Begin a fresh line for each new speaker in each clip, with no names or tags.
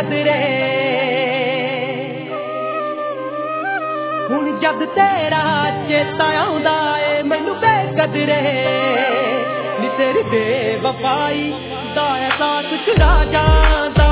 बेकदरे हुण जद तेरा चेता आउंदा ए मैनू बेकदरे नी तेरी बेवफाई दा एहसास चुरा जांदा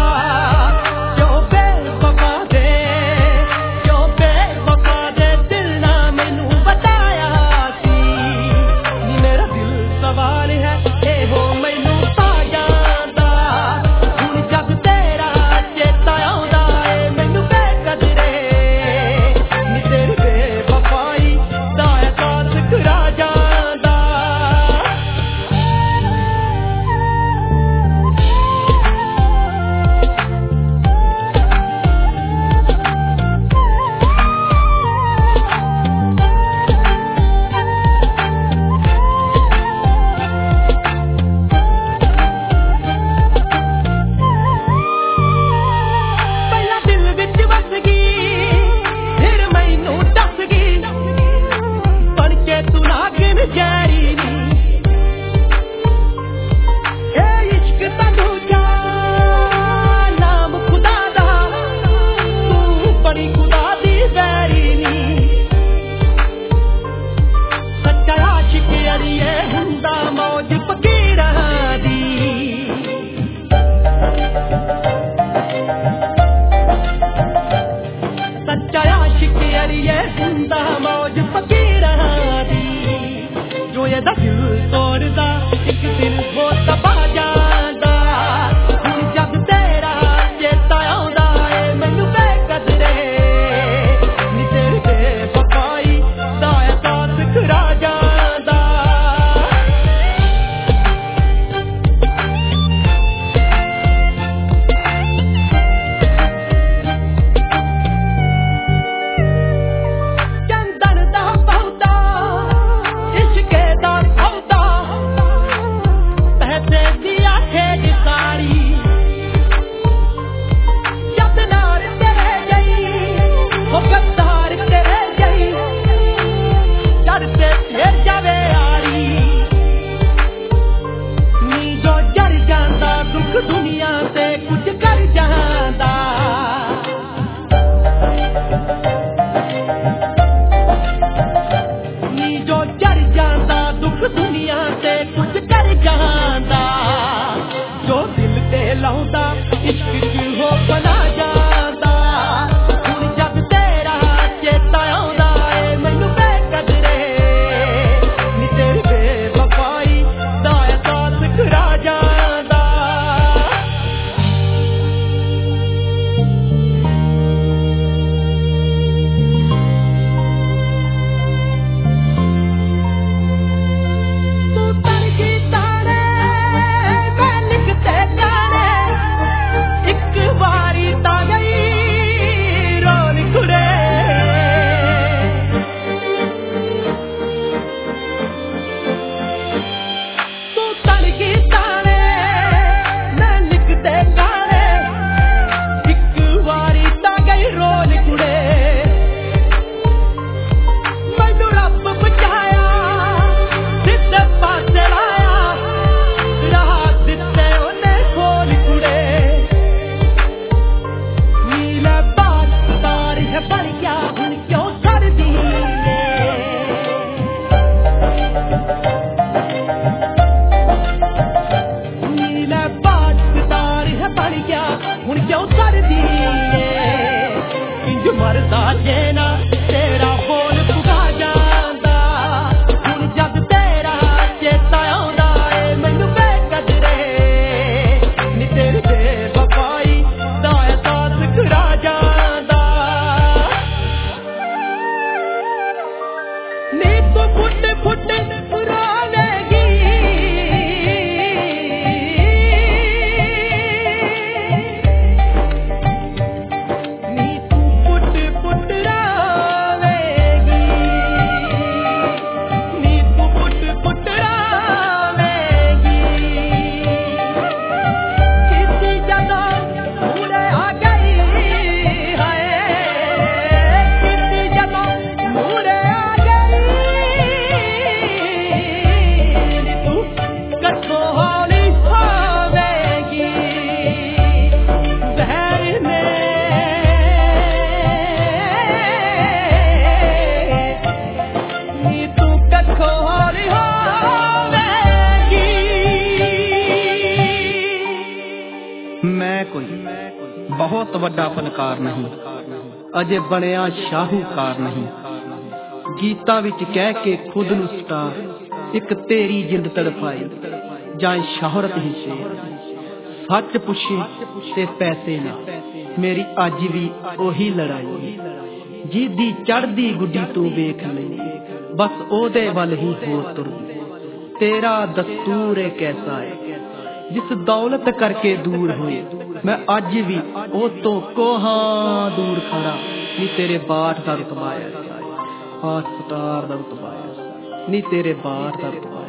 मैं कोई बहुत वड्डा फनकार नहीं, अजे बनिया शाहूकार नहीं। गीतां विच कह के खुद नूं स्टार, एक तेरी जिंद तड़फाई जाए शोहरत ही शेर। सच पुछे ते पैसे ना, मेरी अज भी ओही लड़ाई। जिदी चढ़दी गुड्डी तू वेख ले, बस ओदे वल ही हो तुर। तेरा दस्तूर है कैसा है, जिस दौलत करके दूर होए। मैं अज भी ओ तो कोहा दूर खड़ा, नी तेरे बाट दा रुतबा है, हाँ सतार दा रुतबा है, नी तेरे बाट दा रुतबा।